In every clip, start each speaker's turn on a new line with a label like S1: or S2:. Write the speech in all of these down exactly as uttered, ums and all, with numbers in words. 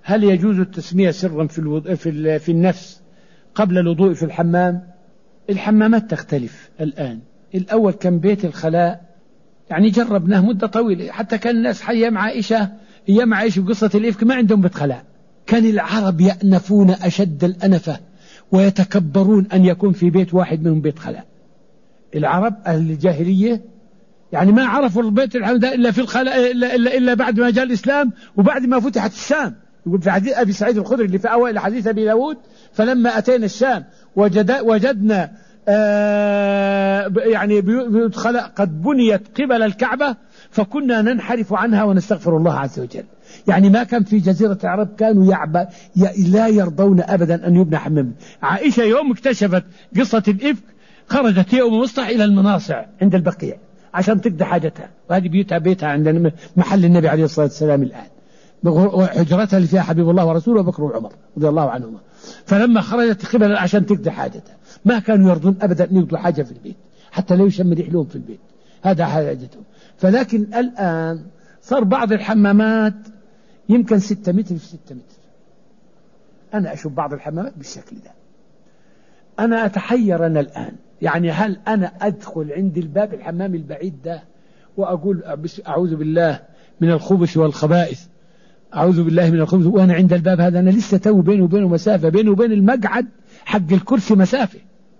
S1: هل يجوز التسمية سرا في, الوضوء في, في النفس قبل الوضوء في الحمام؟ الحمامات تختلف الآن. الأول كان بيت الخلاء، يعني جربناه مدة طويلة، حتى كان الناس حي مع عائشة أيام عائشة قصة الإفك ما عندهم بيت خلاء. كان العرب يأنفون أشد الأنفة ويتكبرون أن يكون في بيت واحد منهم بيت خلاء. العرب أهل الجاهلية يعني ما عرفوا البيت الحمد إلا في الخلاء إلا, إلا, إلا بعد ما جاء الإسلام وبعد ما فتحت الشام. يقول في حديث أبي سعيد الخدري اللي في أوائل حديث أبي داود: فلما أتينا الشام وجد وجدنا آه يعني بيوت خلاء قد بنيت قبل الكعبة فكنا ننحرف عنها ونستغفر الله عز وجل. يعني ما كان في جزيرة العرب كانوا يعب لا يرضون أبدا أن يبنى حمام. عائشة يوم اكتشفت قصة الإفك خرجت هي أم مصطح إلى المناصع عند البقيع عشان تقضي حاجتها، وهذه بيوتها بيتها عند محل النبي عليه الصلاة والسلام الآن، وحجرتها اللي فيها حبيب الله ورسوله وبكر وعمر رضي الله عنهما. فلما خرجت قبل عشان تقضي حاجتها ما كانوا يرضون أبدا أن يقضوا حاجة في البيت حتى لا يشم ريحهم في البيت، هذا حاجتهم. فلكن الآن صار بعض الحمامات يمكن ستة متر في ستة متر. أنا أشوف بعض الحمامات بالشكل ده. أنا أتحير أنا الآن، يعني هل أنا أدخل عند الباب الحمام البعيد ده وأقول أعوذ بالله من الخبث والخبائث، أعوذ بالله من الخبث، وأنا عند الباب هذا أنا لسه تو بيني وبينه مسافة، بيني وبين المقعد حق الكرسي مسافة.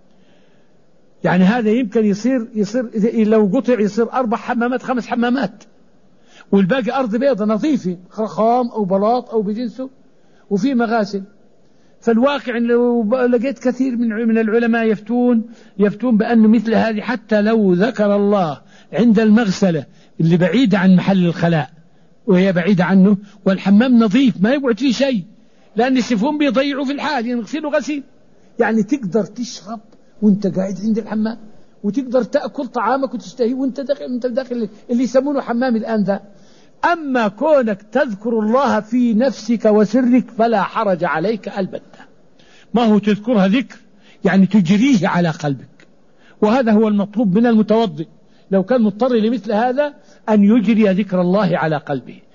S1: يعني هذا يمكن يصير يصير لو قطع يصير أربع حمامات خمس حمامات، والباقي أرض بيضة نظيفة خام أو بلاط أو بجنسه وفي مغاسل. فالواقع لو لقيت كثير من من العلماء يفتون يفتون بأن مثل هذه حتى لو ذكر الله عند المغسلة اللي بعيدة عن محل الخلاء وهي بعيدة عنه والحمام نظيف ما يقعد فيه شيء، لأن السفون بيضيعوا في الحال يغسلوا غسيل. يعني تقدر تشرب وانت قاعد عند الحمام، وتقدر تأكل طعامك وتشتهي وانت داخل وانت داخل اللي يسمونه حمام الآن ذا. أما كونك تذكر الله في نفسك وسرك فلا حرج عليك البتة. ما هو تذكرها ذكر يعني تجريه على قلبك، وهذا هو المطلوب من المتوضئ لو كان مضطر لمثل هذا أن يجري ذكر الله على قلبه.